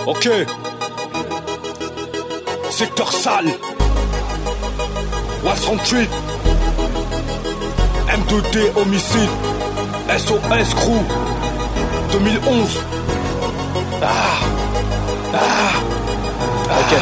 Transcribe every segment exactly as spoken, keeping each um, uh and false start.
Ok. Secteur sale. Wall Street. M deux D homicide. S O S crew. deux mille onze. Ah. Ah. Ok.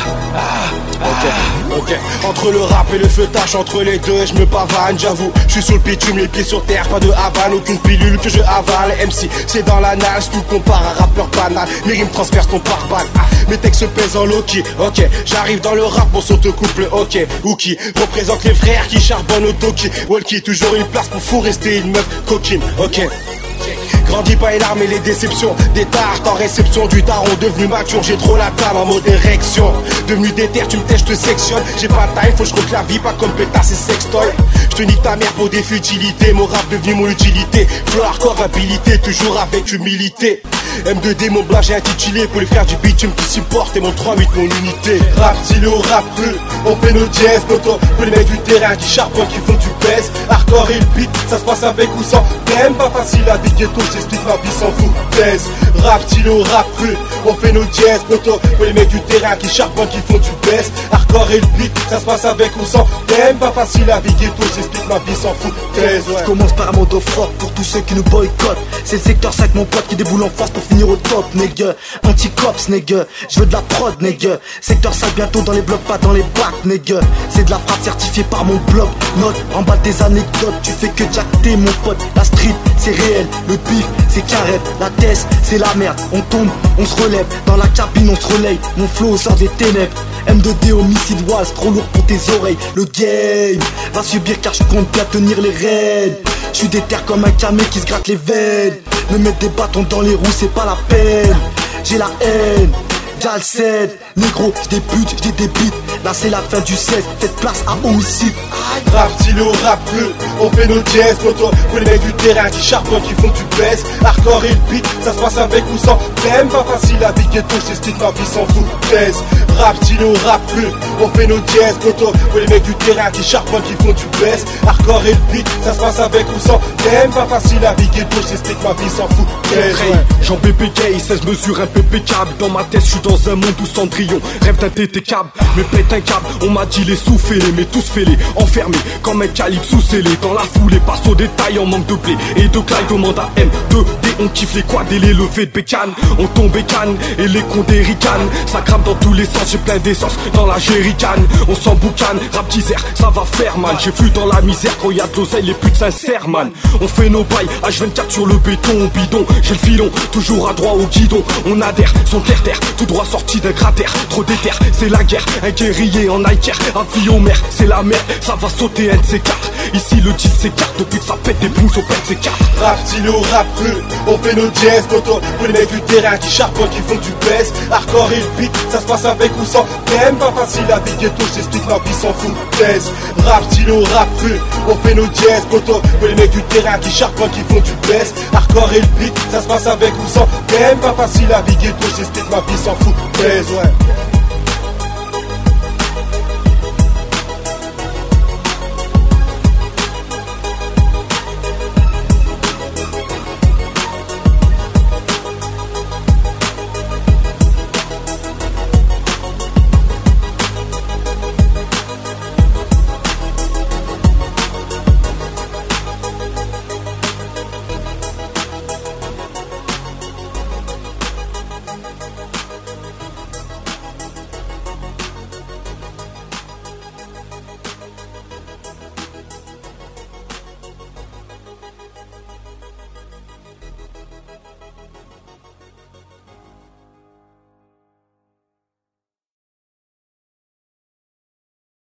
Ah. Ok. Ok. Entre le rap et le feutage, entre les deux, je me pavane, j'avoue. Je suis sous le bitume, les pieds sur terre, pas de Havane, aucune pilule que je avale. M C, c'est dans la nage, tout compare à rappeur banal. Mes rimes transpercent ton pare-balles. Ah. Mes textes se pèsent en Loki. Ok. J'arrive dans le rap pour sauter couple. Ok. Wookie représente les frères qui charbonnent au Toki. Walkie, toujours une place pour fou rester une meuf coquine. Ok. Grandis pas les larmes et les déceptions. Des tartes en réception du daron devenu mature. J'ai trop la table en mode érection. Devenu déter, tu me tèches, je te sectionne. J'ai pas de time, faut que je compte la vie, pas comme pétasse et sextoy. Je te nique ta mère pour des futilités. Mon rap devenu mon utilité. Flow hardcore habilité, toujours avec humilité. M deux D mon blague j'ai intitulé pour les frères du bitume qui supportent. Et mon trois huit mon unité. Rap stylo, rap rue, on fait nos jazz. Poto, pour les mecs du terrain qui charbonnent, qui font du baisse. Hardcore et le beat, ça se passe avec ou sans. Même pas facile la vie ghetto, j'explique ma vie sans foutaise. Rap stylo, rap rue, on fait nos jazz. Poto, pour les mecs du terrain qui charbonnent, qui font du baisse. Hardcore et le beat, ça se passe avec ou sans. Même pas facile la vie ghetto, j'explique ma vie sans foutaise. Je commence par un mot d'offre pour tous ceux qui nous boycottent. C'est le secteur cinq mon pote qui déboule en face pour finir au top, nègre. Anti-cops, nègre. Je veux de la prod, nègre. Secteur cinq bientôt dans les blocs, pas dans les bacs, nègre. C'est de la frappe certifiée par mon blog. Note en bas des anecdotes, tu fais que jacter mon pote. La street, c'est réel. Le bif, c'est carré. La tête, c'est la merde. On tombe, on se relève. Dans la cabine, on se relaye. Mon flow sort des ténèbres. M deux D homicide was, trop lourd pour tes oreilles. Le game va subir car je compte bien tenir les rênes. Je suis déter comme un camé qui se gratte les veines. Me mettre des bâtons dans les roues c'est pas la peine. J'ai la haine, Jalced, négro, j'débute, j'débite. Là c'est la fin du seize, faites place à homicide. Rap stylo, rap bleu, on fait nos jazz. Poto, pour les mecs du terrain qui charbonnent, qui font du baisse. Hardcore et le beat, ça se passe avec ou sans. Même pas facile la vie ghetto, j'explique ma vie sans foutaise. Rap stylo, rap bleu, on fait nos jazz. Poto, pour les mecs du terrain qui charbonnent, qui font du baisse. Hardcore et le beat, ça se passe avec ou sans. Même pas facile la vie ghetto, j'explique ma vie sans foutaise. Jean B P K, seize mesures impeccable. Dans ma tête, je suis dans un monde où Cendrillon rêve d'un T T câble. Mais pète un câble, on m'a dit les sous-fêlés, mais tous fêlés, enfermés comme un calibre sous-scellé. Dans la foule et passe au détail en manque de blé et de Clyde au mandat M deux D. On kiffe les quads et les levées de bécane. On tombe bécane et les condés ricanent. Ça crame dans tous les sens, j'ai plein d'essence dans la jerrycane. On s'emboucane, rap teaser, ça va faire mal. J'ai vu dans la misère quand y'a de l'oseille, les putes sincères man. On fait nos bails, H vingt-quatre sur le béton, bidon. J'ai le filon, toujours à droit au guidon. On adhère, son terre-terre, tout droit sorti d'un cratère. Trop déter, c'est la guerre, un guerrier en Nike. Un vie au maire, c'est la mer, ça va sauter N C quatre. Ici le titre s'écarte depuis que ça pète des blues au pète C quatre. Rap stylo, rap rue, on fait nos jazz. Poto, pour les mecs du terrain qui charbonnent, qui font du baisse. Hardcore et le beat, ça se passe avec ou sans. Même pas facile la vie ghetto, j'explique ma vie sans foutaise. Rap stylo, rap rue, on fait nos jazz. Poto, pour les mecs du terrain qui charbonnent, qui font du baisse. Hardcore et le beat, ça se passe avec ou sans. Même pas facile la vie ghetto, j'explique ma vie sans foutaise, ouais.